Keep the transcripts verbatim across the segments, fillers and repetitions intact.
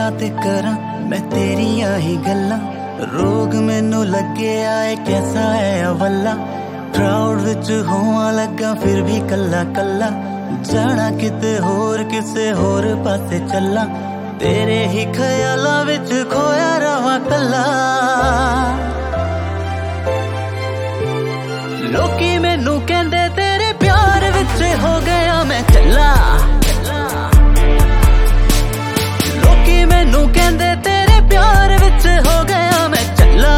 रात करा मैं तेरिया ही गल्ला रोग मैनू लगे आए कैसा है अवला क्राउड विच होवां लगा फिर भी कला कला जाना किते होर किसे होर पासे चला तेरे ही ख्यालां विच खोया रवां कला लोकी मैनू कहंदे तेरे प्यार विच हो गया मैं चला लोकी मैनू कहंदे तेरे प्यार विच हो गया मैं चला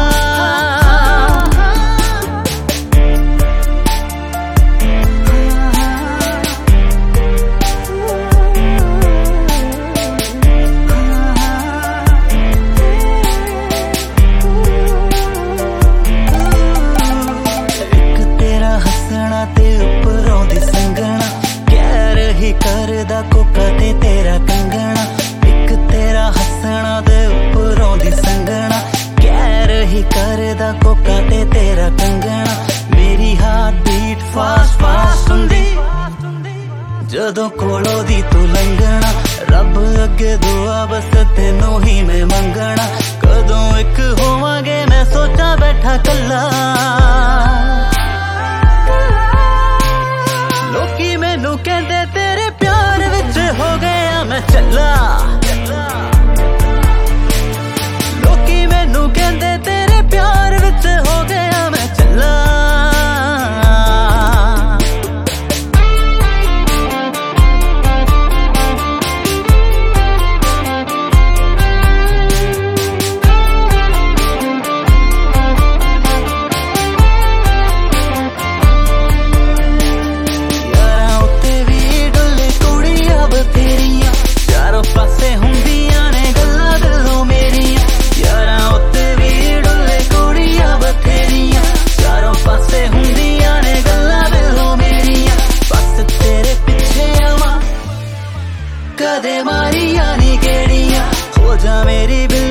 करदा कोका ते तेरा कंगना एक तेरा हसना दे उपरों दी संगना कैर ही करदा कोका ते तेरा कंगना मेरी हार्ट बीट फास्ट फास्ट हुंदी जदों कोलों दी तू लंघना रब अगे दुआ बस तेनों ही मैं मंगना कदों एक होवांगे मैं सोचा बैठा कला लोकी मैनू कहंदे तेरे प्यार विच हो गया मैं चला लोकी मैनू कहंदे तेरे प्यार विच हो गया मैं चला कदे मारिया नी गेड़ियां हो जा मेरी